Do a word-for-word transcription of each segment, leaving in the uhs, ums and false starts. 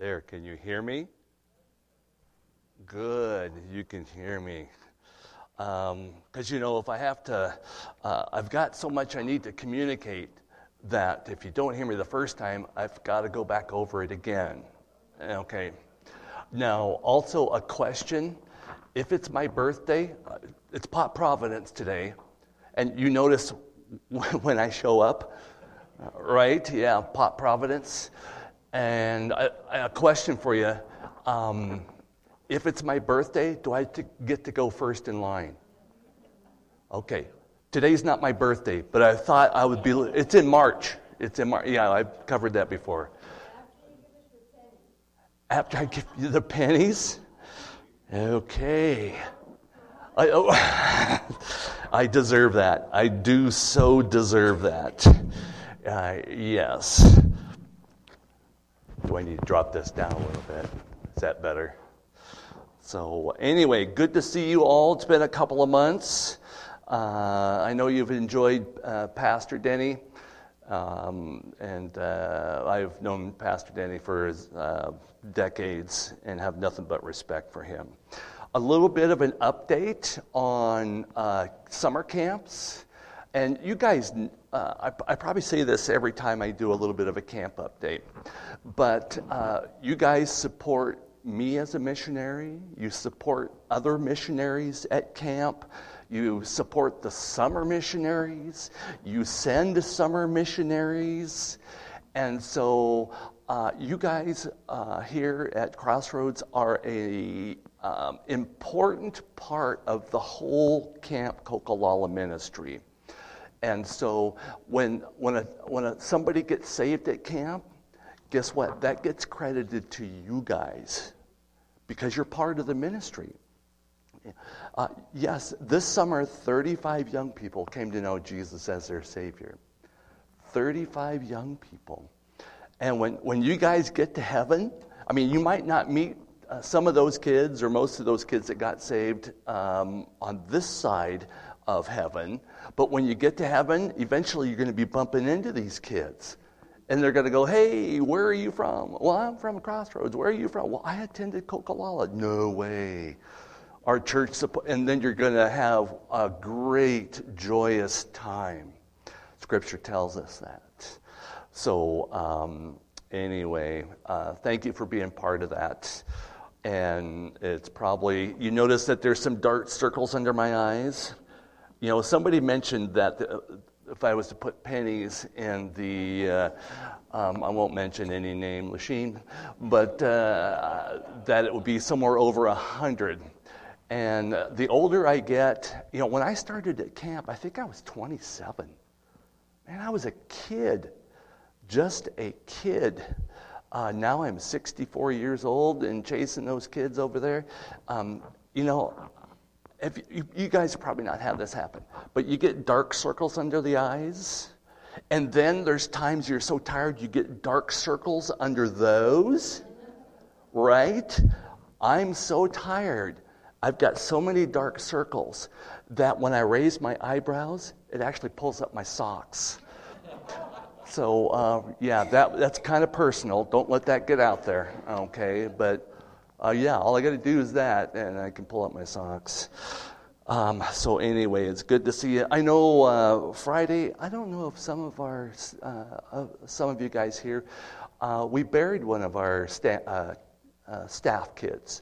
There, can you hear me? Good, you can hear me. Because, um, you know, if I have to, uh, I've got so much I need to communicate that if you don't hear me the first time, I've got to go back over it again. Okay. Now, also a question. If it's my birthday, uh, it's Pot Providence today, and you notice when I show up, right? Yeah, Pot Providence. And a, a question for you. Um, if it's my birthday, do I t- get to go first in line? Okay. Today's not my birthday, but I thought I would be, it's in March. It's in March. Yeah, I've covered that before. After I give you the pennies? Okay. I, oh, I deserve that. I do so deserve that. Uh, yes. Do I need to drop this down a little bit? Is that better? So anyway, good to see you all. It's been a couple of months. Uh, I know you've enjoyed uh, Pastor Denny. Um, and uh, I've known Pastor Denny for uh, decades and have nothing but respect for him. A little bit of an update on uh, summer camps. And you guys, uh, I, I probably say this every time I do a little bit of a camp update, but uh, you guys support me as a missionary. You support other missionaries at camp. You support the summer missionaries. You send summer missionaries. And so uh, you guys uh, here at Crossroads are a um, important part of the whole Camp Coquilala ministry. And so when when a, when a, somebody gets saved at camp, guess what? That gets credited to you guys because you're part of the ministry. Uh, yes, this summer, thirty-five young people came to know Jesus as their Savior. thirty-five young people. And when, when you guys get to heaven, I mean, you might not meet uh, some of those kids or most of those kids that got saved um, on this side of heaven. But when you get to heaven, eventually you're going to be bumping into these kids. And they're going to go, hey, where are you from? Well, I'm from Crossroads. Where are you from? Well, I attended Coquilala. No way. Our church support, and then you're going to have a great, joyous time. Scripture tells us that. So um, anyway, uh, thank you for being part of that. And it's probably, you notice that there's some dark circles under my eyes. You know, somebody mentioned that the, if I was to put pennies in the, uh, um, I won't mention any name, Lasheen, but uh, that it would be somewhere over a hundred. And the older I get, you know, when I started at camp, I think I was twenty-seven. Man, I was a kid, just a kid. Uh, now I'm sixty-four years old and chasing those kids over there. Um, you know, if you, you guys probably not have this happen, but you get dark circles under the eyes. And then there's times you're so tired you get dark circles under those, right? I'm so tired. I've got so many dark circles that when I raise my eyebrows, it actually pulls up my socks. So, uh, yeah, that that's kind of personal. Don't let that get out there, okay? But, uh, yeah, all I got to do is that, and I can pull up my socks. Um, so anyway, it's good to see you. I know uh, Friday, I don't know if some of our, uh, uh, some of you guys here, uh, we buried one of our sta- uh, uh, staff kids.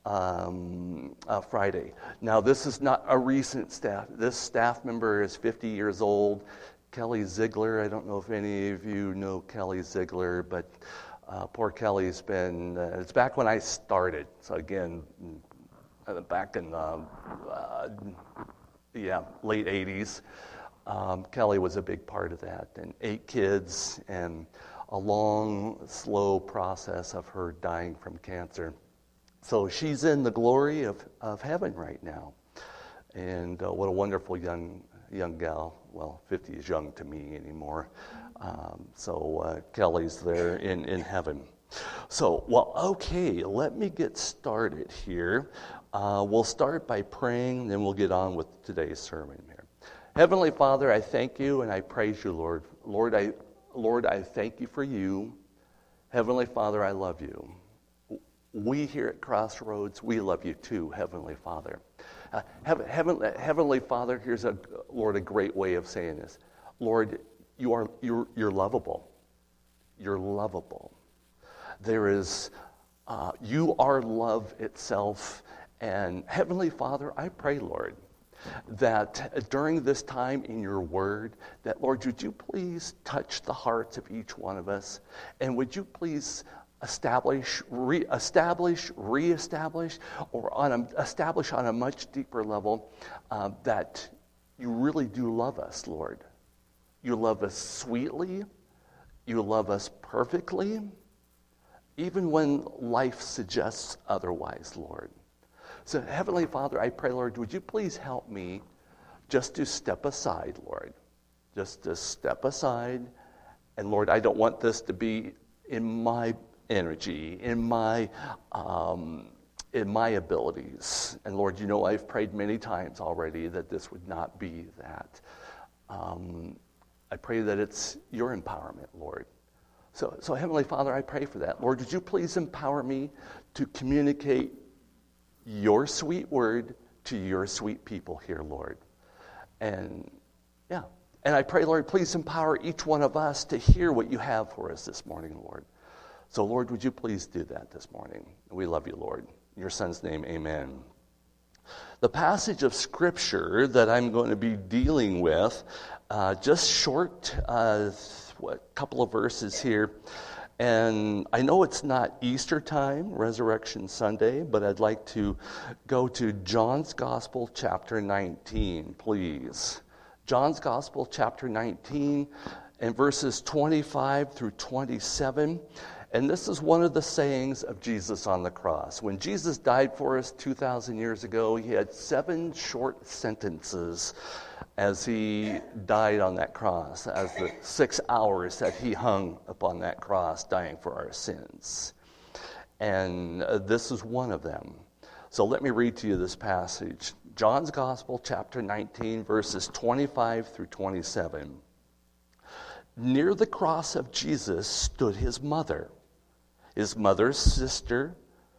Um, uh, Friday. Now, this is not a recent staff. This staff member is fifty years old. Kelly Ziegler. I don't know if any of you know Kelly Ziegler, but uh, poor Kelly's been, uh, it's back when I started. So again, uh, back in, uh, uh, yeah, late eighties. Um, Kelly was a big part of that. And eight kids and a long, slow process of her dying from cancer. So she's in the glory of, of heaven right now. And uh, what a wonderful young young gal. Well, fifty is young to me anymore. Um, so uh, Kelly's there in, in heaven. So, well, okay, let me get started here. Uh, we'll start by praying, then we'll get on with today's sermon here. Heavenly Father, I thank you and I praise you, Lord. Lord, I, Lord, I thank you for you. Heavenly Father, I love you. we here at Crossroads, we love you too, Heavenly Father. Uh, heaven, heaven, Heavenly Father, here's a, Lord, a great way of saying this. Lord, you are, you're, you're lovable. You're lovable. There is, uh, you are love itself. And Heavenly Father, I pray, Lord, that during this time in your word, that, Lord, would you please touch the hearts of each one of us? And would you please establish, re-establish, re-establish, or on a, establish on a much deeper level uh, that you really do love us, Lord. You love us sweetly. You love us perfectly, even when life suggests otherwise, Lord. So, Heavenly Father, I pray, Lord, would you please help me just to step aside, Lord. Just to step aside. And, Lord, I don't want this to be in my energy, in my um, in my abilities. And, Lord, you know I've prayed many times already that this would not be that. Um, I pray that it's your empowerment, Lord. So, so, Heavenly Father, I pray for that. Lord, would you please empower me to communicate your sweet word to your sweet people here, Lord. And yeah, and I pray, Lord, please empower each one of us to hear what you have for us this morning, Lord. So, Lord, would you please do that this morning? We love you, Lord. In your Son's name, amen. The passage of Scripture that I'm going to be dealing with, uh, just short, uh, what, couple of verses here. And I know it's not Easter time, Resurrection Sunday, but I'd like to go to John's Gospel, chapter nineteen, please. John's Gospel, chapter nineteen, and verses twenty-five through twenty-seven. And this is one of the sayings of Jesus on the cross. When Jesus died for us two thousand years ago, he had seven short sentences as he died on that cross, as the six hours that he hung upon that cross dying for our sins. And uh, this is one of them. So let me read to you this passage. John's Gospel, chapter nineteen, verses twenty-five through twenty-seven. Near the cross of Jesus stood his mother, his mother's sister,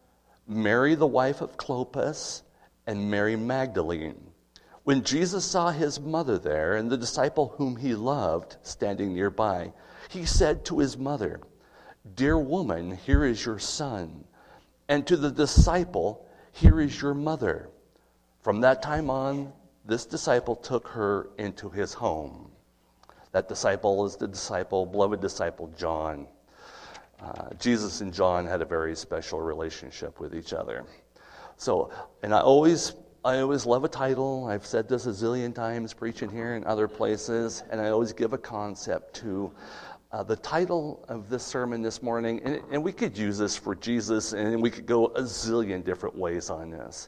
Mary the wife of Clopas, and Mary Magdalene. When Jesus saw his mother there and the disciple whom he loved standing nearby, he said to his mother, "Dear woman, here is your son." And to the disciple, "Here is your mother." From that time on, this disciple took her into his home. That disciple is the disciple, beloved disciple, John. Uh, Jesus and John had a very special relationship with each other. So, and I always I always love a title. I've said this a zillion times preaching here and other places, and I always give a concept to uh, the title of this sermon this morning. And, and we could use this for Jesus, and we could go a zillion different ways on this.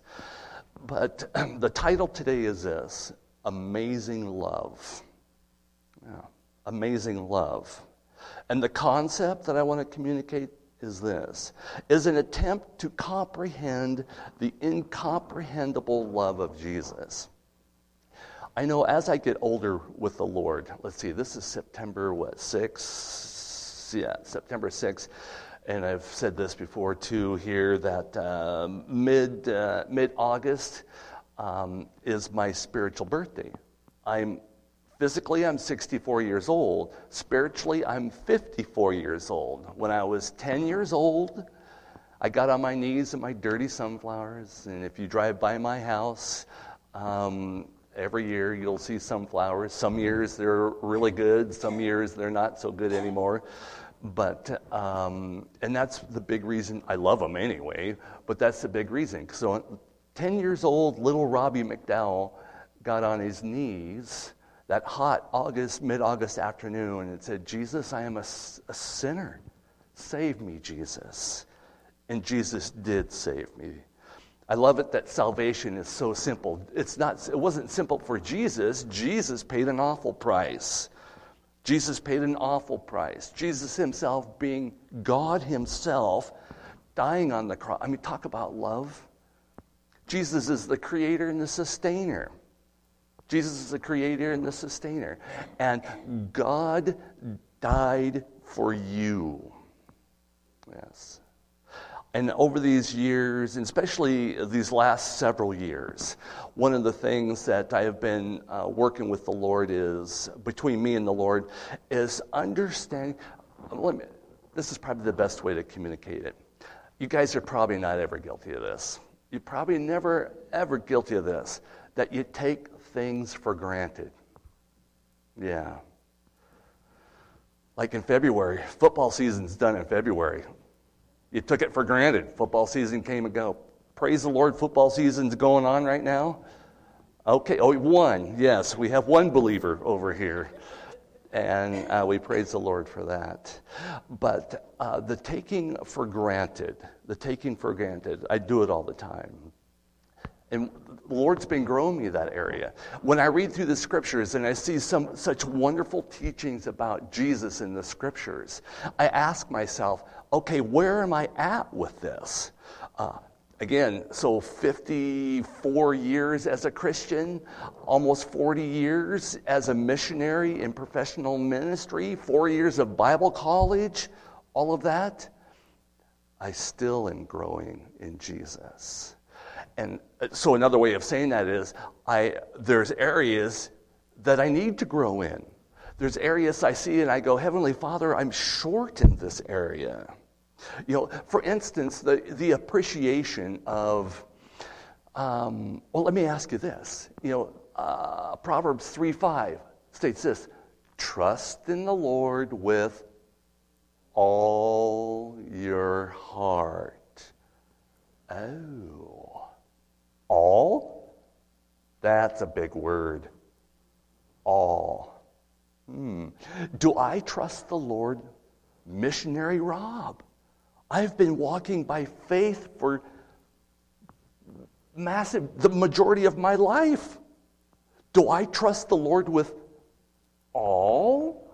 But the title today is this: Amazing Love. Yeah, amazing love. And the concept that I want to communicate is this, is an attempt to comprehend the incomprehensible love of Jesus. I know as I get older with the Lord, let's see, this is September, what, sixth? Yeah, September sixth. And I've said this before too here, that um, mid, uh, mid-August um, is my spiritual birthday. I'm Physically, I'm sixty-four years old. Spiritually, I'm fifty-four years old. When I was ten years old, I got on my knees in my dirty sunflowers. And if you drive by my house, um, every year you'll see sunflowers. Some years they're really good. Some years they're not so good anymore. But, um, and that's the big reason. I love them anyway, but that's the big reason. So ten years old, little Robbie McDowell got on his knees that hot August, mid-August afternoon, and said, "Jesus, I am a, a sinner. Save me, Jesus." And Jesus did save me. I love it that salvation is so simple. It's not. It wasn't simple for Jesus. Jesus paid an awful price. Jesus paid an awful price. Jesus himself, being God himself, dying on the cross. I mean, talk about love. Jesus is the creator and the sustainer. Jesus is the creator and the sustainer. And God died for you. Yes. And over these years, and especially these last several years, one of the things that I have been uh, working with the Lord is, between me and the Lord, is understanding, let me, this is probably the best way to communicate it. You guys are probably not ever guilty of this. You're probably never, ever guilty of this, that you take things for granted. Yeah. Like in February, football season's done in February. You took it for granted. Football season came and go. Praise the Lord, football season's going on right now. Okay, oh, one. Yes, we have one believer over here. And uh, we praise the Lord for that. But uh, the taking for granted, the taking for granted, I do it all the time. And the Lord's been growing me that area. When I read through the scriptures and I see some such wonderful teachings about Jesus in the scriptures, I ask myself, okay, where am I at with this? Uh, again, so fifty-four years as a Christian, almost forty years as a missionary in professional ministry, four years of Bible college, all of that, I still am growing in Jesus. And so another way of saying that is, I there's areas that I need to grow in. There's areas I see and I go, Heavenly Father, I'm short in this area. You know, for instance, the, the appreciation of, um, well, let me ask you this. You know, uh, Proverbs three five states this, trust in the Lord with all your heart. Oh. All? That's a big word. All. Hmm. Do I trust the Lord? Missionary Rob. I've been walking by faith for massive, the majority of my life. Do I trust the Lord with all?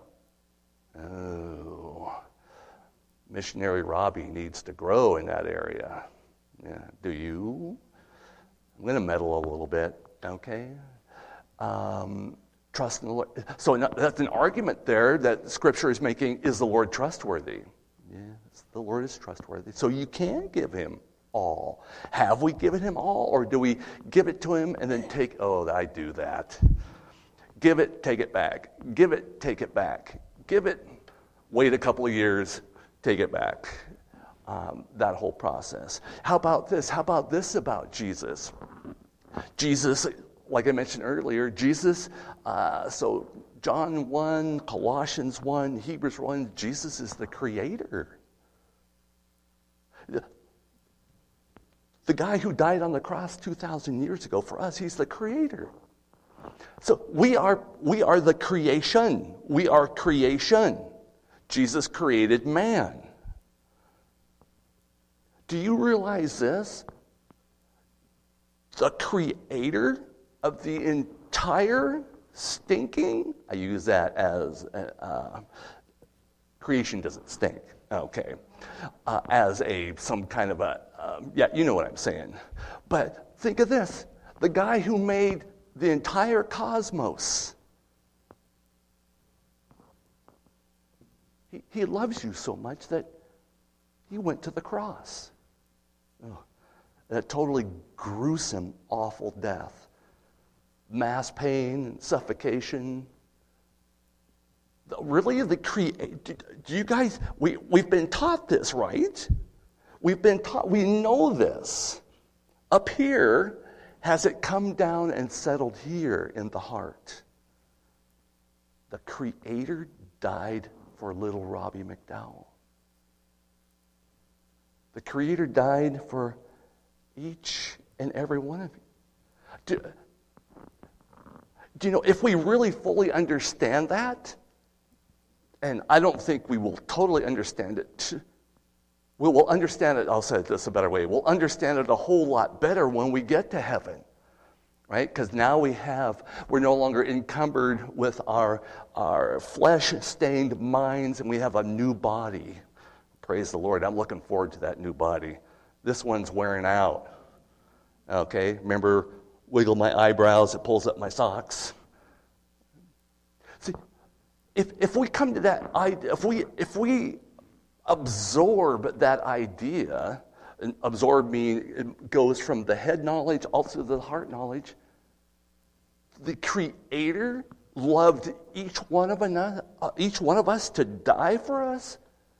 Oh. Missionary Robbie needs to grow in that area. Yeah. Do you? I'm going to meddle a little bit, okay? Um, trust in the Lord. So that's an argument there that Scripture is making, is the Lord trustworthy? Yes, the Lord is trustworthy. So you can give him all. Have we given him all? Or do we give it to him and then take, oh, I do that. Give it, take it back. Give it, take it back. Give it, wait a couple of years, take it back. Um, that whole process. How about this? How about this about Jesus? Jesus, like I mentioned earlier, Jesus, uh, so John one, Colossians one, Hebrews one, Jesus is the creator. The, the guy who died on the cross two thousand years ago, for us, he's the creator. So we are, we are the creation. We are creation. Jesus created man. Do you realize this? The creator of the entire stinking, I use that as, uh, creation doesn't stink, okay, uh, as a, some kind of a, um, yeah, you know what I'm saying. But think of this, the guy who made the entire cosmos, he, he loves you so much that he went to the cross. Oh, that totally gruesome, awful death. Mass pain, suffocation. Really, the create. Do you guys? We we've been taught this, right? We've been taught. We know this. Up here, has it come down and settled here in the heart? The Creator died for little Robbie McDowell. The Creator died for each and every one of you. Do, do you know, if we really fully understand that, and I don't think we will totally understand it, we will understand it, I'll say this a better way, we'll understand it a whole lot better when we get to heaven, right? Because now we have, we're no longer encumbered with our, our flesh-stained minds, and we have a new body. Praise the Lord. I'm looking forward to that new body. This one's wearing out. Okay, remember, wiggle my eyebrows, it pulls up my socks. See, if if we come to that idea, if we if we absorb that idea and absorb me. It goes from the head knowledge also to the heart knowledge. The Creator loved each one of us, each one of us to die for us.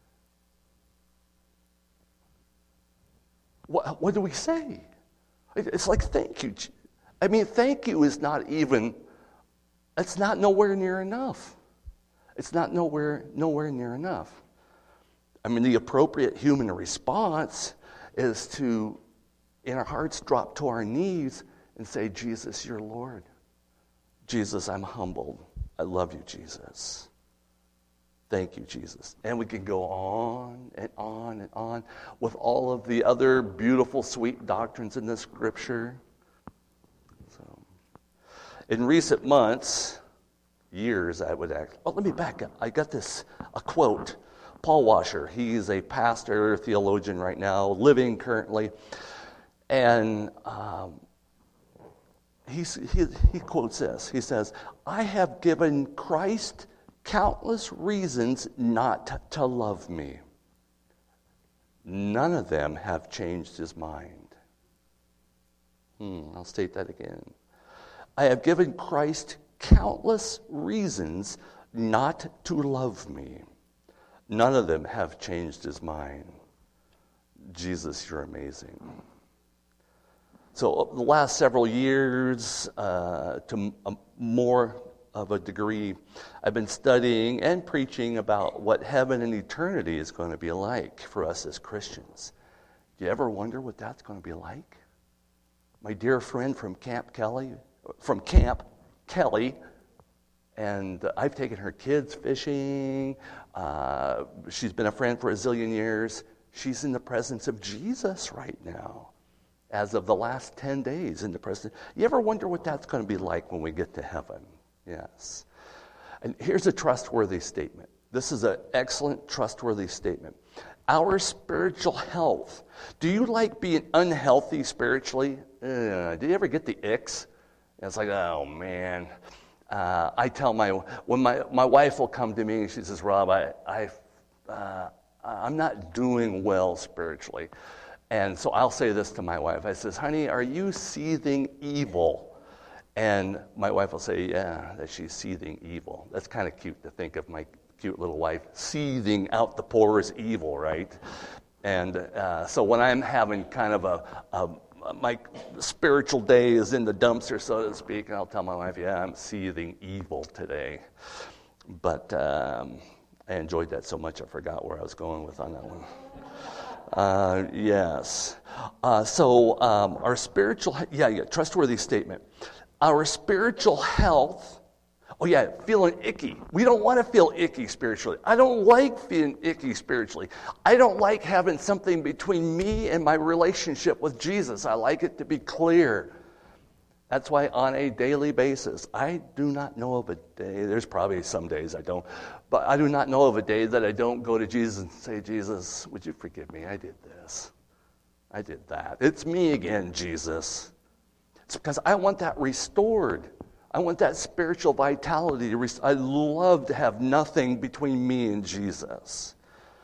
What, what do we say? It's like, thank you. I mean, thank you is not even, it's not nowhere near enough. It's not nowhere, nowhere near enough. I mean, the appropriate human response is to, in our hearts, drop to our knees and say, Jesus, you're Lord. Jesus, I'm humbled. I love you, Jesus. Thank you, Jesus. And we can go on and on and on with all of the other beautiful, sweet doctrines in the Scripture. So, in recent months, years, I would act. Well, let me back up. I got this, a quote. Paul Washer, he's a pastor, theologian right now, living currently. And um, he's, he, he quotes this. He says, I have given Christ countless reasons not to love me. None of them have changed his mind. Hmm, I'll state that again. I have given Christ countless reasons not to love me. None of them have changed his mind. Jesus, you're amazing. So the last several years, uh, to a more of a degree, I've been studying and preaching about what heaven and eternity is going to be like for us as Christians. Do you ever wonder what that's going to be like? My dear friend from Camp Kelly, from Camp Kelly, and I've taken her kids fishing. Uh, she's been a friend for a zillion years. She's in the presence of Jesus right now, as of the last ten days in the presence. You ever wonder what that's going to be like when we get to heaven? Yes. And here's a trustworthy statement. This is an excellent, trustworthy statement. Our spiritual health. Do you like being unhealthy spiritually? Uh, do you ever get the icks? And it's like, oh, man. Uh, I tell my, when my, my wife will come to me and she says, Rob, I, I, uh, I'm not doing well spiritually. And so I'll say this to my wife. I says, honey, are you seething evil? And my wife will say, yeah, that she's seething evil. That's kind of cute to think of my cute little wife seething out the pores evil, right? And uh, so when I'm having kind of a, a my spiritual day is in the dumpster, so to speak, and I'll tell my wife, yeah, I'm seething evil today. But um, I enjoyed that so much I forgot where I was going with on that one. Uh, yes. Uh, so um, our spiritual, yeah, yeah, trustworthy statement. Our spiritual health, oh yeah, feeling icky. We don't want to feel icky spiritually. I don't like feeling icky spiritually. I don't like having something between me and my relationship with Jesus. I like it to be clear. That's why on a daily basis, I do not know of a day, there's probably some days I don't, but I do not know of a day that I don't go to Jesus and say, Jesus, would you forgive me? I did this. I did that. It's me again, Jesus. It's because I want that restored. I want that spiritual vitality. To rest- I love to have nothing between me and Jesus.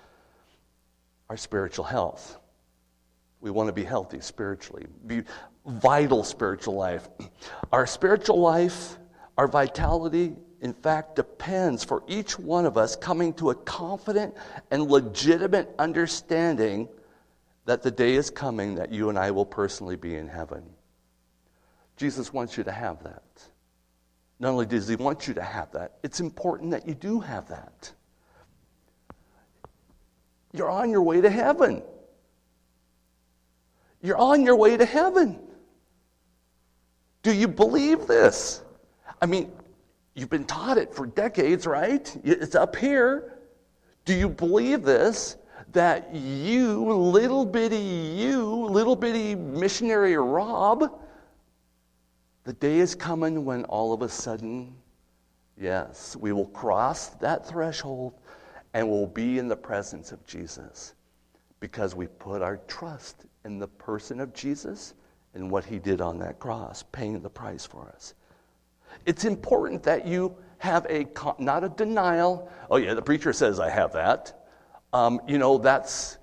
Our spiritual health. We want to be healthy spiritually, be vital spiritual life. Our spiritual life, our vitality, in fact, depends for each one of us coming to a confident and legitimate understanding that the day is coming that you and I will personally be in heaven. Jesus wants you to have that. Not only does he want you to have that, it's important that you do have that. You're on your way to heaven. You're on your way to heaven. Do you believe this? I mean, you've been taught it for decades, right? It's up here. Do you believe this? That you, little bitty you, little bitty missionary Rob, the day is coming when all of a sudden, yes, we will cross that threshold and we'll be in the presence of Jesus because we put our trust in the person of Jesus and what he did on that cross, paying the price for us. It's important that you have a, not a denial. Oh yeah, the preacher says I have that. Um, you know, that's,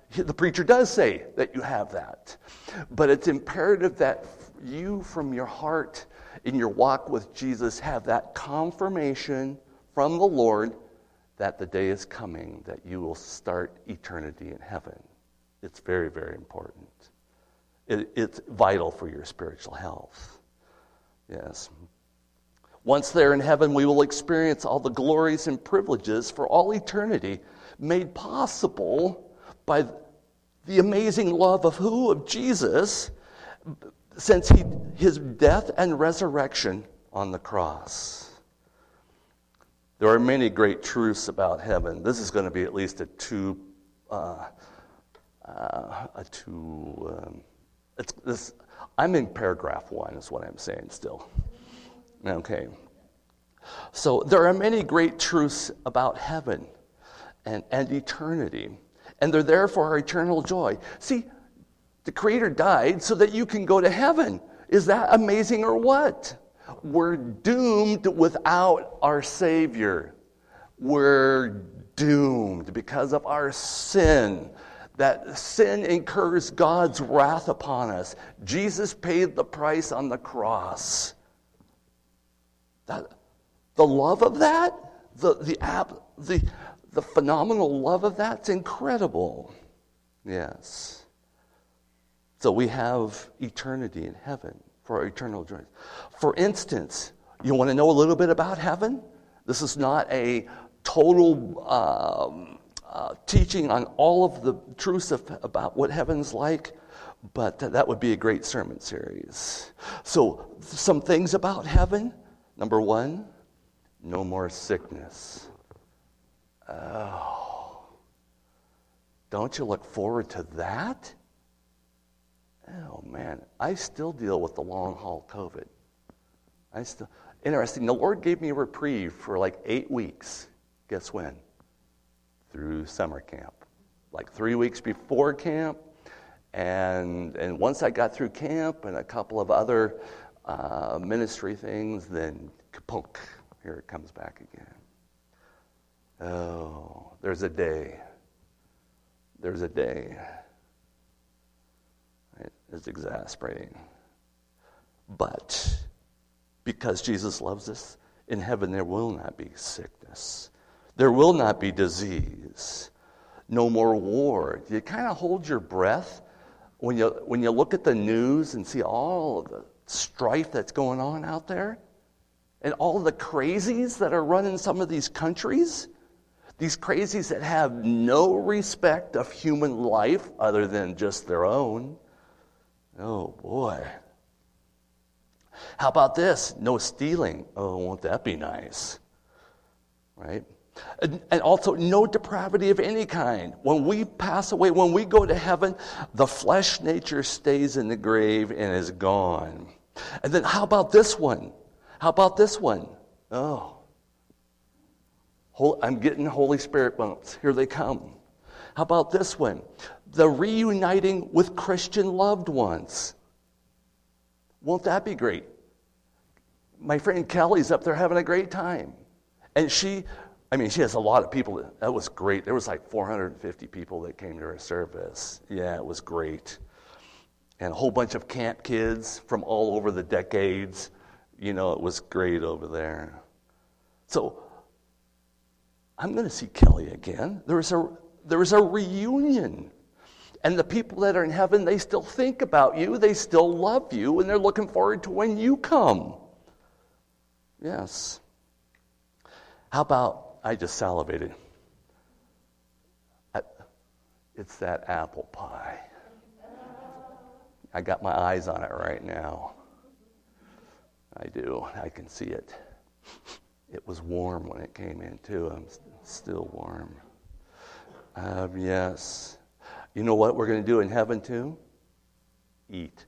The preacher does say that you have that. But it's imperative that you, from your heart, in your walk with Jesus, have that confirmation from the Lord that the day is coming that you will start eternity in heaven. It's very, very important. It, it's vital for your spiritual health. Yes. Once there in heaven, we will experience all the glories and privileges for all eternity, made possible by the amazing love of who? Of Jesus, since he, his death and resurrection on the cross. There are many great truths about heaven. This is going to be at least a two, uh, uh, a two. Um, it's this. I'm in paragraph one, is what I'm saying still. Okay. So there are many great truths about heaven and, and eternity, and they're there for our eternal joy. See, the Creator died so that you can go to heaven. Is that amazing or what? We're doomed without our Savior. We're doomed because of our sin. That sin incurs God's wrath upon us. Jesus paid the price on the cross. That, the love of that, the the the the phenomenal love of that's incredible. Yes. So we have eternity in heaven for our eternal joy. For instance, you want to know a little bit about heaven? This is not a total um, uh, teaching on all of the truths of, about what heaven's like, but that would be a great sermon series. So some things about heaven. Number one, no more sickness. Oh, don't you look forward to that? Oh man, I still deal with the long haul COVID. I still, interesting, the Lord gave me a reprieve for like eight weeks. Guess when? Through summer camp. Like three weeks before camp, and and once I got through camp and a couple of other uh, ministry things, then kapunk, here it comes back again. Oh, there's a day. There's a day. It's exasperating. But because Jesus loves us, in heaven there will not be sickness. There will not be disease. No more war. You kind of hold your breath when you when you look at the news and see all of the strife that's going on out there and all the crazies that are running some of these countries. These crazies that have no respect of human life other than just their own. Oh, boy. How about this? No stealing. Oh, won't that be nice? Right? And, and also, no depravity of any kind. When we pass away, when we go to heaven, the flesh nature stays in the grave and is gone. And then how about this one? How about this one? Oh. I'm getting Holy Spirit bumps. Here they come. How about this one? The reuniting with Christian loved ones. Won't that be great? My friend Kelly's up there having a great time. And she, I mean, she has a lot of people. That, that was great. There was like four hundred fifty people that came to her service. Yeah, it was great. And a whole bunch of camp kids from all over the decades. You know, it was great over there. So, I'm going to see Kelly again. There is a there is a reunion. And the people that are in heaven, they still think about you. They still love you. And they're looking forward to when you come. Yes. How about, I just salivated. I, it's that apple pie. I got my eyes on it right now. I do. I can see it. It was warm when it came in, too. I'm still warm. Um, yes. You know what we're going to do in heaven, too? Eat.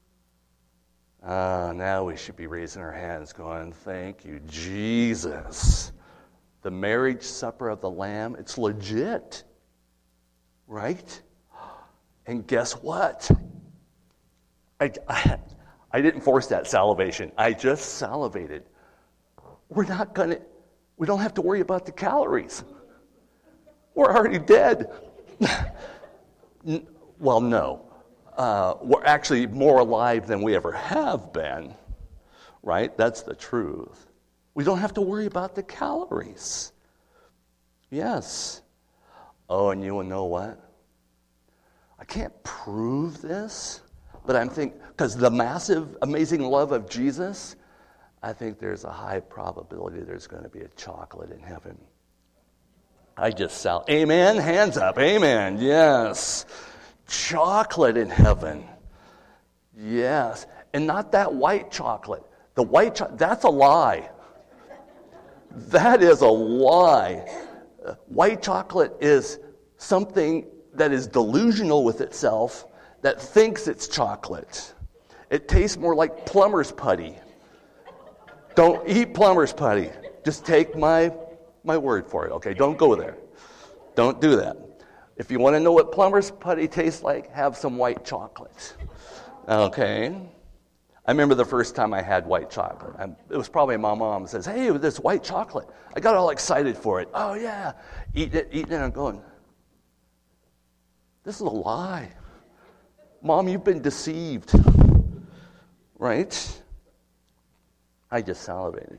Ah, now we should be raising our hands going, thank you, Jesus. The marriage supper of the Lamb, it's legit. Right? And guess what? I, I, I didn't force that salivation. I just salivated. We're not going to, we don't have to worry about the calories. We're already dead. N- well, no. Uh, we're actually more alive than we ever have been, right? That's the truth. We don't have to worry about the calories. Yes. Oh, and you will know what? I can't prove this, but I'm thinking, because the massive, amazing love of Jesus, I think there's a high probability there's going to be a chocolate in heaven. I just sell. Amen? Hands up. Amen. Yes. Chocolate in heaven. Yes. And not that white chocolate. The white chocolate, that's a lie. That is a lie. White chocolate is something that is delusional with itself, that thinks it's chocolate. It tastes more like plumber's putty. Don't eat plumber's putty. Just take my my word for it, okay? Don't go there. Don't do that. If you want to know what plumber's putty tastes like, have some white chocolate. Okay? I remember the first time I had white chocolate. I, it was probably my mom says, hey, this white chocolate. I got all excited for it. Oh, yeah. Eating it, eating it, and I'm going, this is a lie. Mom, you've been deceived. Right? I just salivated.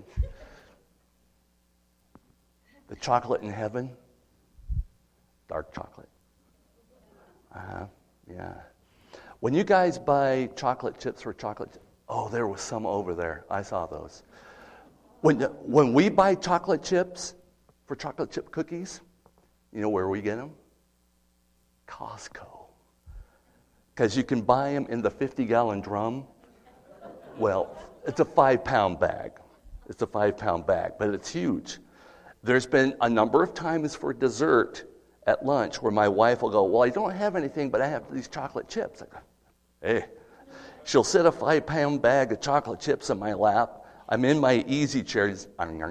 The chocolate in heaven, dark chocolate. Uh-huh, yeah. When you guys buy chocolate chips for chocolate, oh, there was some over there. I saw those. When when we buy chocolate chips for chocolate chip cookies, you know where we get them? Costco. Because you can buy them in the fifty-gallon drum. Well, it's a five-pound bag. It's a five-pound bag, but it's huge. There's been a number of times for dessert at lunch where my wife will go, well, I don't have anything, but I have these chocolate chips. I go, hey. She'll set a five-pound bag of chocolate chips in my lap. I'm in my easy chair. Just,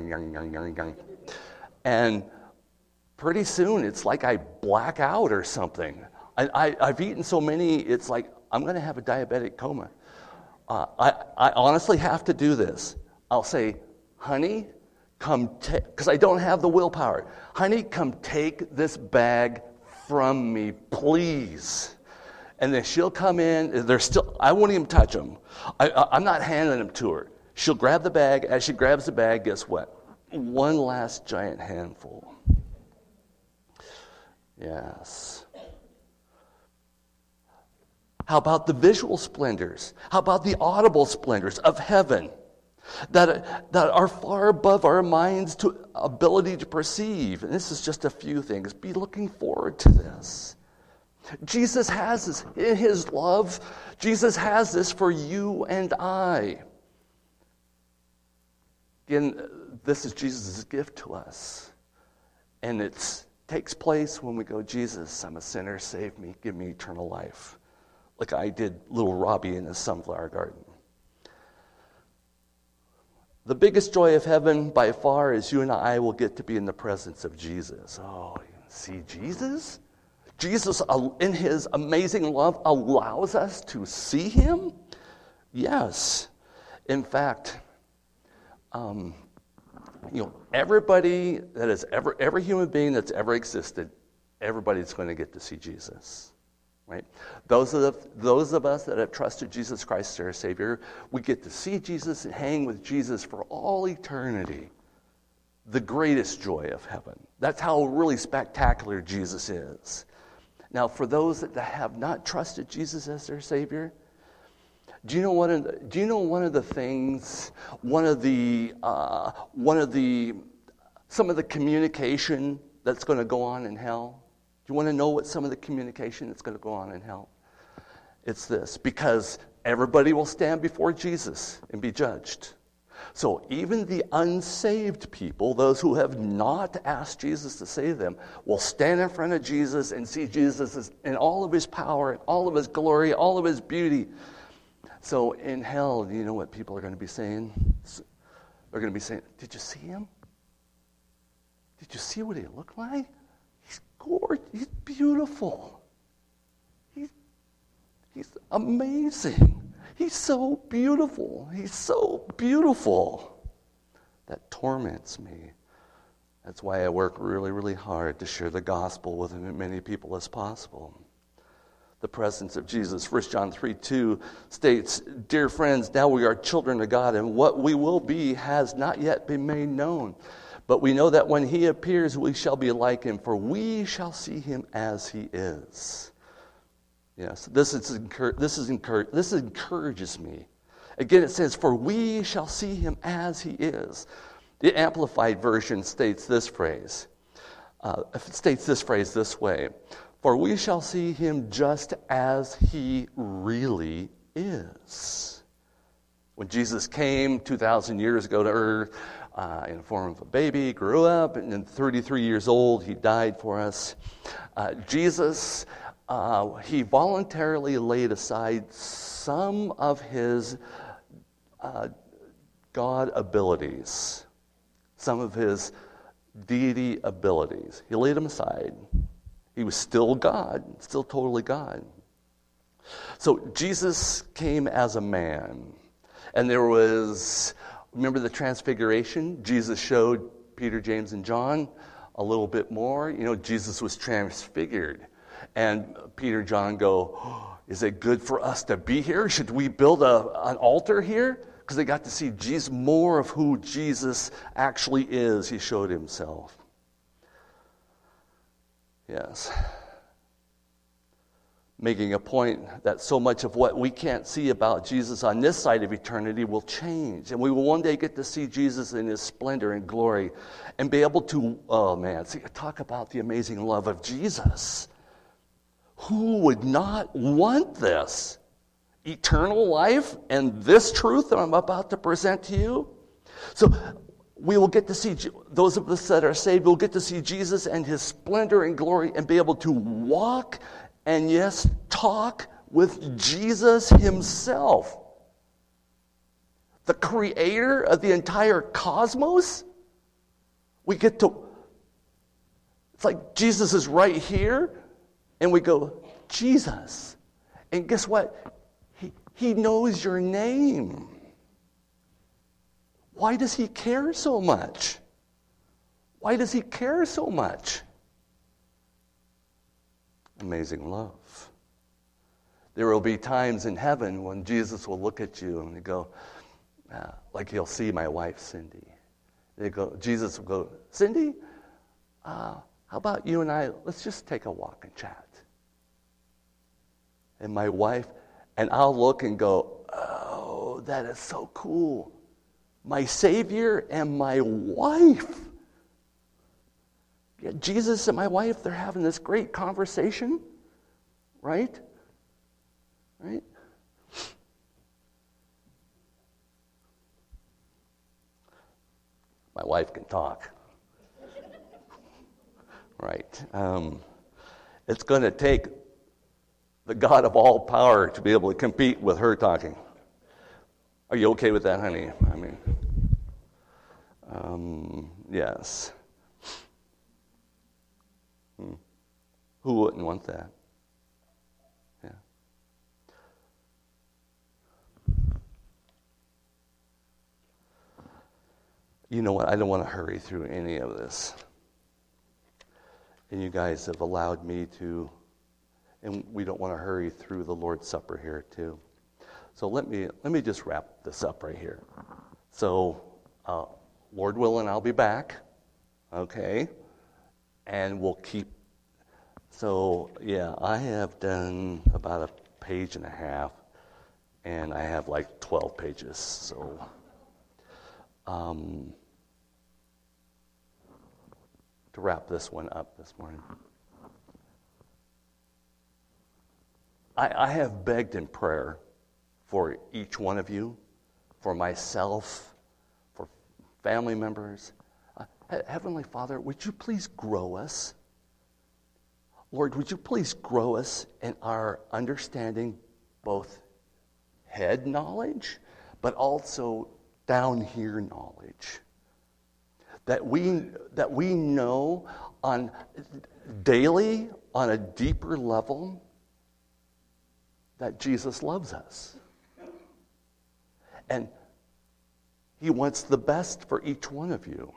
and pretty soon, it's like I black out or something. I, I, I've eaten so many, it's like I'm going to have a diabetic coma. Uh, I, I honestly have to do this. I'll say, honey, come take, because I don't have the willpower. Honey, come take this bag from me, please. And then she'll come in. They're still. I won't even touch them. I, I, I'm not handing them to her. She'll grab the bag. As she grabs the bag, guess what? One last giant handful. Yes. How about the visual splendors? How about the audible splendors of heaven that, that are far above our mind's to ability to perceive? And this is just a few things. Be looking forward to this. Jesus has this in his love. Jesus has this for you and I. Again, this is Jesus' gift to us. And it takes place when we go, Jesus, I'm a sinner, save me, give me eternal life. Like I did little Robbie in his sunflower garden. The biggest joy of heaven by far is you and I will get to be in the presence of Jesus. Oh, you see Jesus? Jesus, in his amazing love, allows us to see him? Yes. In fact, um, you know, everybody that has ever, every human being that's ever existed, everybody's going to get to see Jesus. Right? Those of, the, those of us that have trusted Jesus Christ as our Savior, we get to see Jesus and hang with Jesus for all eternity. The greatest joy of heaven. That's how really spectacular Jesus is. Now, for those that have not trusted Jesus as their Savior, do you know one of the, do you know one of the things, one of the uh, one of the some of the communication that's going to go on in hell? Do you want to know what some of the communication that's going to go on in hell? It's this, because everybody will stand before Jesus and be judged. So even the unsaved people, those who have not asked Jesus to save them, will stand in front of Jesus and see Jesus in all of his power, in all of his glory, all of his beauty. So in hell, do you know what people are going to be saying? They're going to be saying, did you see him? Did you see what he looked like? He's gorgeous. He's beautiful. He's, he's amazing. He's so beautiful. He's so beautiful. That torments me. That's why I work really, really hard to share the gospel with as many people as possible. the presence of Jesus. First John three two states, "Dear friends, now we are children of God, and what we will be has not yet been made known. But we know that when he appears, we shall be like him, for we shall see him as he is." Yes, this is this is encourage, this encourages me. Again, it says, "For we shall see him as he is." The Amplified Version states this phrase. Uh, states this phrase this way: "For we shall see him just as he really is." When Jesus came two thousand years ago to earth uh, in the form of a baby, grew up, and then thirty-three years old, he died for us. Uh, Jesus, uh, he voluntarily laid aside some of his uh, God abilities, some of his deity abilities. He laid them aside. He was still God, still totally God. So Jesus came as a man. And there was, remember the transfiguration? Jesus showed Peter, James, and John a little bit more. You know, Jesus was transfigured. And Peter and John go, "Oh, is it good for us to be here? Should we build a, an altar here?" Because they got to see Jesus, more of who Jesus actually is. He showed himself. Yes. Making a point that so much of what we can't see about Jesus on this side of eternity will change. And we will one day get to see Jesus in his splendor and glory and be able to, oh man, see, talk about the amazing love of Jesus. Who would not want this? Eternal life and this truth that I'm about to present to you? So we will get to see, those of us that are saved will get to see Jesus and his splendor and glory and be able to walk and yes, talk with Jesus himself. The creator of the entire cosmos. We get to, it's like Jesus is right here, and we go, "Jesus." And guess what? He, he knows your name. Why does he care so much? Why does he care so much? Amazing love. There will be times in heaven when Jesus will look at you and go, uh, like he'll see my wife, Cindy. They go, Jesus will go, "Cindy, uh, how about you and I, let's just take a walk and chat." And my wife, and I'll look and go, "Oh, that is so cool. My Savior and my wife." Yeah, Jesus and my wife, they're having this great conversation, right? Right? My wife can talk. Right. Um, it's going to take the God of all power to be able to compete with her talking. Are you okay with that, honey? I mean, um, yes. Hmm. Who wouldn't want that? Yeah. You know what? I don't want to hurry through any of this. And you guys have allowed me to, and we don't want to hurry through the Lord's Supper here too. So let me let me just wrap this up right here. So, uh, Lord willing, I'll be back. Okay. And we'll keep, so yeah, I have done about a page and a half, and I have like twelve pages, so um, to wrap this one up this morning. I, I have begged in prayer for each one of you, for myself, for family members. Heavenly Father, would you please grow us? Lord, would you please grow us in our understanding, both head knowledge, but also down here knowledge. That we that we know on daily, on a deeper level, that Jesus loves us. And he wants the best for each one of you.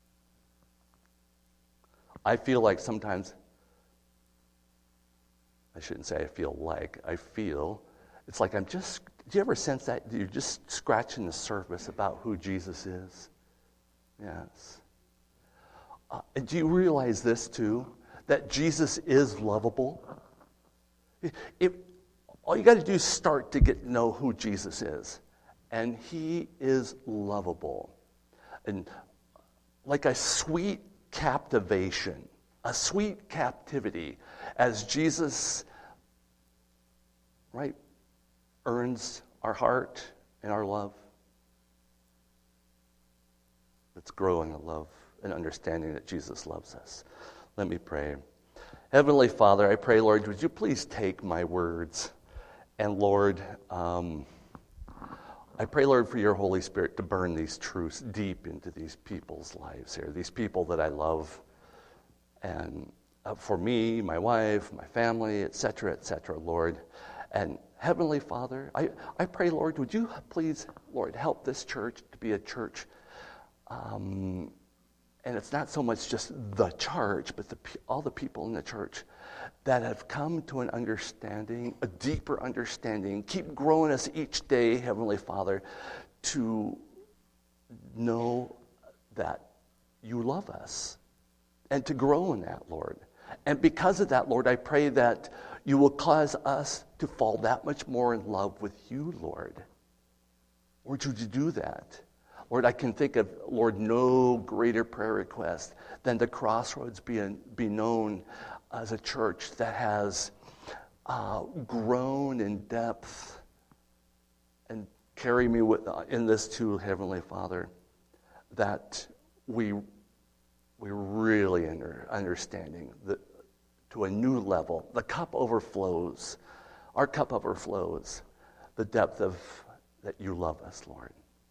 I feel like sometimes I shouldn't say I feel like, I feel, it's like I'm just, do you ever sense that you're just scratching the surface about who Jesus is? Yes. Uh, and do you realize this too? That Jesus is lovable? If, all you got to do is start to get to know who Jesus is. And he is lovable. And like a sweet captivation, a sweet captivity, as Jesus, right, earns our heart and our love. Let's grow in the love and understanding that Jesus loves us. Let me pray. Heavenly Father, I pray, Lord, would you please take my words, and Lord, um, I pray, Lord, for your Holy Spirit to burn these truths deep into these people's lives here, these people that I love, and uh, for me, my wife, my family, et cetera, et cetera, Lord. And Heavenly Father, I, I pray, Lord, would you please, Lord, help this church to be a church, um, and it's not so much just the church, but the, all the people in the church that have come to an understanding, a deeper understanding, keep growing us each day, Heavenly Father, to know that you love us and to grow in that, Lord. And because of that, Lord, I pray that you will cause us to fall that much more in love with you, Lord. Lord, would you do that? Lord, I can think of, Lord, no greater prayer request than the Crossroads be, be known as a church that has uh, grown in depth. And carry me with, uh, in this too, Heavenly Father, that we we really under understanding the, to a new level. The cup overflows. Our cup overflows. The depth of that you love us, Lord.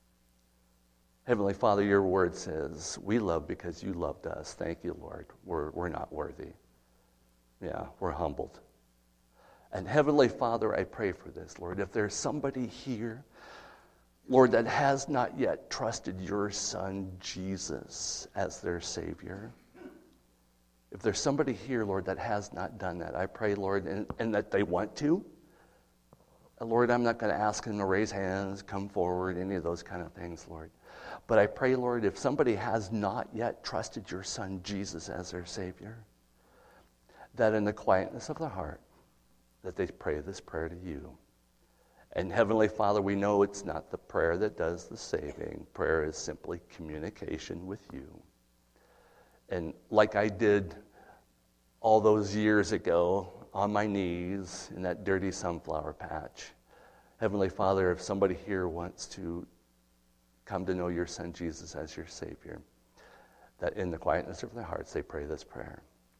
Heavenly Father, your word says, we love because you loved us. Thank you, Lord. We're, we're not worthy. Yeah, we're humbled. And Heavenly Father, I pray for this, Lord. If there's somebody here, Lord, that has not yet trusted your Son, Jesus, as their Savior, if there's somebody here, Lord, that has not done that, I pray, Lord, and, and that they want to. Lord, I'm not going to ask them to raise hands, come forward, any of those kind of things, Lord. But I pray, Lord, if somebody has not yet trusted your Son, Jesus, as their Savior, that in the quietness of their heart, that they pray this prayer to you. And Heavenly Father, we know it's not the prayer that does the saving. Prayer is simply communication with you. And like I did all those years ago on my knees in that dirty sunflower patch, Heavenly Father, if somebody here wants to come to know your Son Jesus as your Savior, that in the quietness of their hearts they pray this prayer.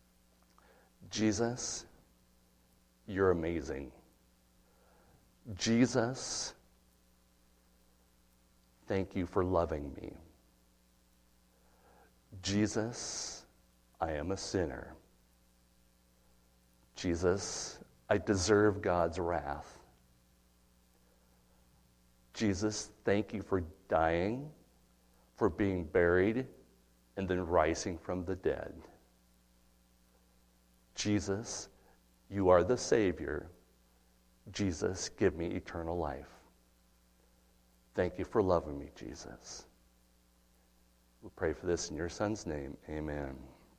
Jesus, you're amazing. Jesus, thank you for loving me. Jesus, I am a sinner. Jesus, I deserve God's wrath. Jesus, thank you for dying, for being buried, and then rising from the dead. Jesus, you are the Savior. Jesus, give me eternal life. Thank you for loving me, Jesus. We pray for this in your Son's name. Amen.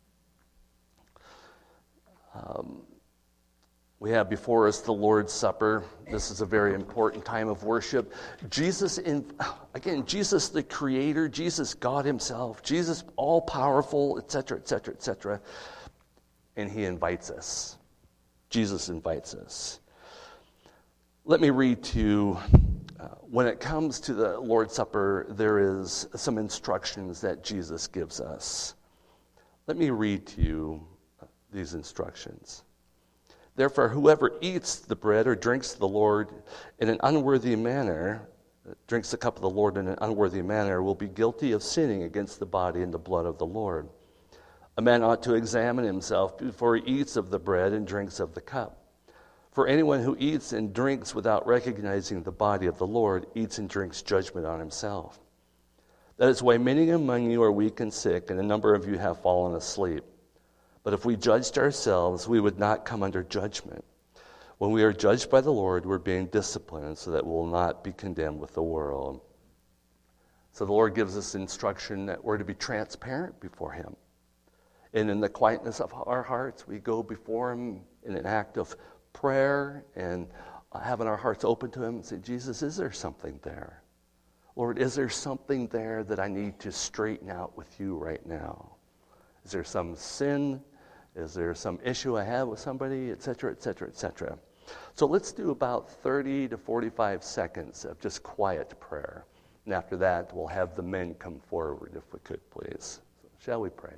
Um, we have before us the Lord's Supper. This is a very important time of worship. Jesus, in, again, Jesus the Creator, Jesus God Himself, Jesus all-powerful, et cetera, et cetera, et cetera. And He invites us. Jesus invites us. Let me read to you, uh, when it comes to the Lord's Supper, there is some instructions that Jesus gives us. Let me read to you these instructions. Therefore, whoever eats the bread or drinks the Lord in an unworthy manner, drinks the cup of the Lord in an unworthy manner, will be guilty of sinning against the body and the blood of the Lord. A man ought to examine himself before he eats of the bread and drinks of the cup. For anyone who eats and drinks without recognizing the body of the Lord eats and drinks judgment on himself. That is why many among you are weak and sick, and a number of you have fallen asleep. But if we judged ourselves, we would not come under judgment. When we are judged by the Lord, we're being disciplined so that we'll not be condemned with the world. So the Lord gives us instruction that we're to be transparent before him. And in the quietness of our hearts, we go before him in an act of prayer and having our hearts open to him and say, Jesus, is there something there? Lord, is there something there that I need to straighten out with you right now? Is there some sin? Is there some issue I have with somebody, et cetera, et cetera, et cetera? So let's do about thirty to forty-five seconds of just quiet prayer. And after that, we'll have the men come forward, if we could, please. So shall we pray?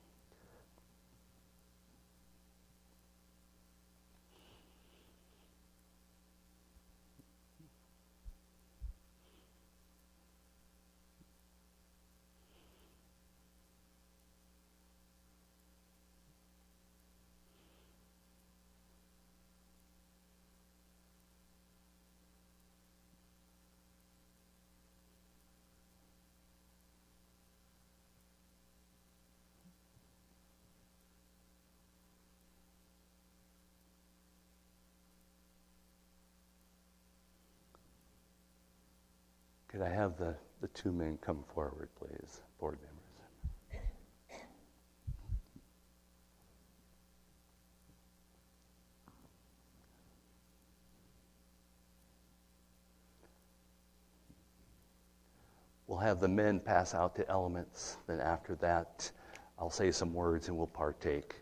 Could I have the, the two men come forward, please, board members? We'll have the men pass out the elements. Then after that, I'll say some words and we'll partake.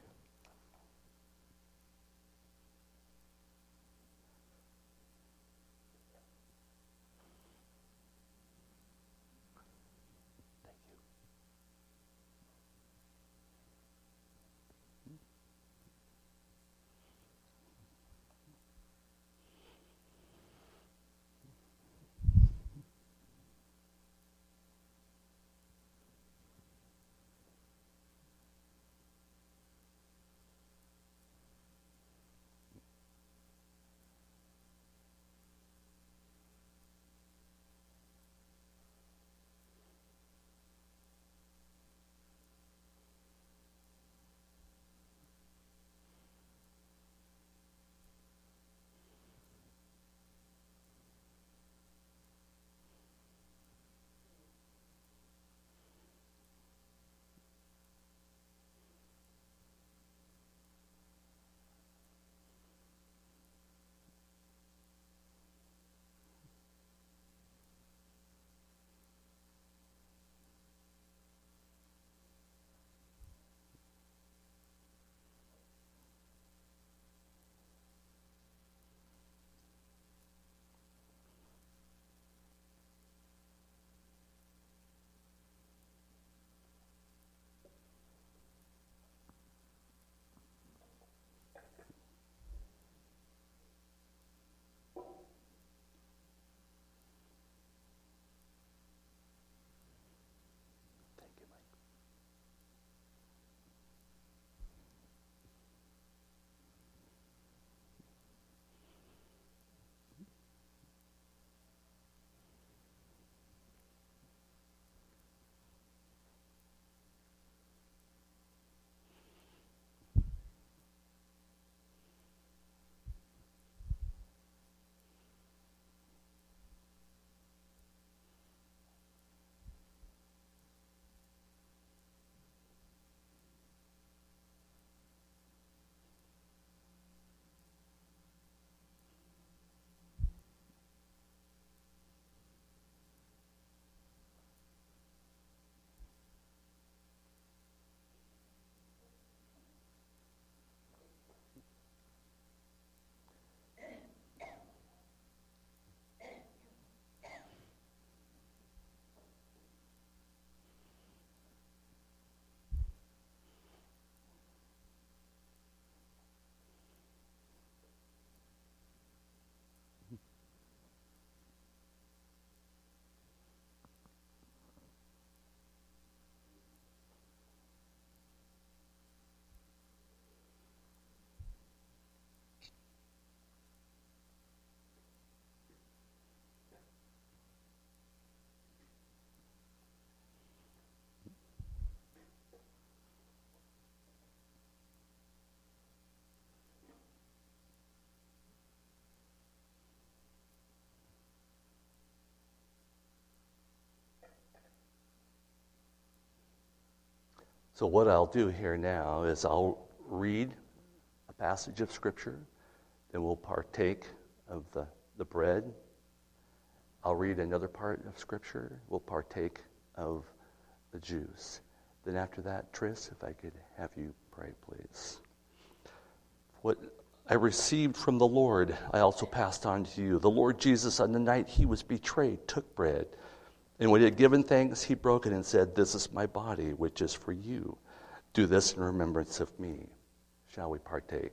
So what I'll do here now is I'll read a passage of Scripture, then we'll partake of the, the bread. I'll read another part of Scripture, we'll partake of the juice. Then after that, Tris, if I could have you pray, please. What I received from the Lord, I also passed on to you. The Lord Jesus, on the night he was betrayed, took bread. And when he had given thanks, he broke it and said, "This is my body, which is for you. Do this in remembrance of me." Shall we partake?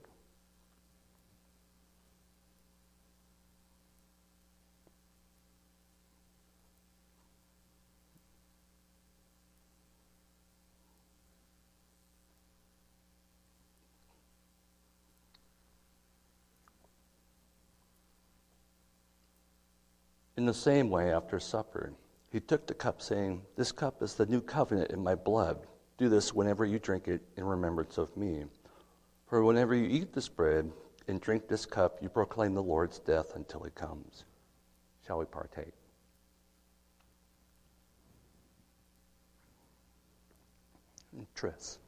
In the same way, after supper, he took the cup, saying, "This cup is the new covenant in my blood. Do this whenever you drink it in remembrance of me. For whenever you eat this bread and drink this cup, you proclaim the Lord's death until he comes." Shall we partake? And Tris.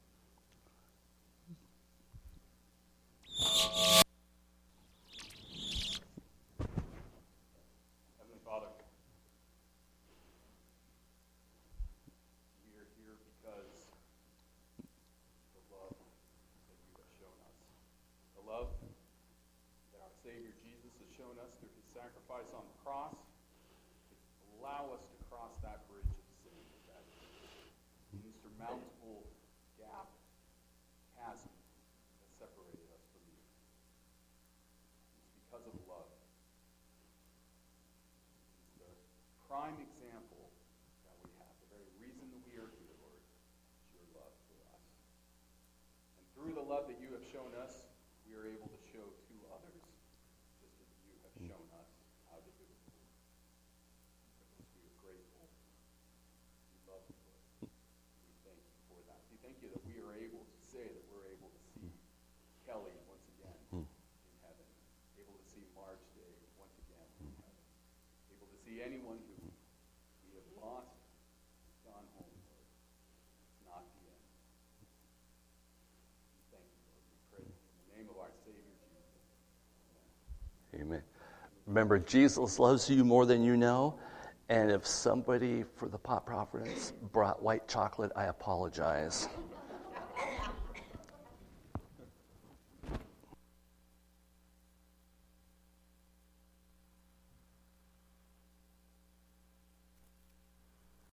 Savior Jesus has shown us through his sacrifice on the cross. Allow us to cross that bridge of sin, that insurmountable gap, chasm that separated us from you. It's because of love. It's the prime example that we have, the very reason that we are here, Lord, is your love for us. And through the love that you have shown us, we are able to show to others shown us how to do it. Because we are grateful. We love you, Lord. We thank you for that. We thank you that we are able to say that we're able to see Kelly once again in heaven. Able to see March Day once again in heaven. Able to see anyone who we have lost, gone home, Lord. It's not the end. We thank you, Lord. We pray in the name of our Savior Jesus. Amen. Amen. Remember, Jesus loves you more than you know. And if somebody for the Pot Providence brought white chocolate, I apologize.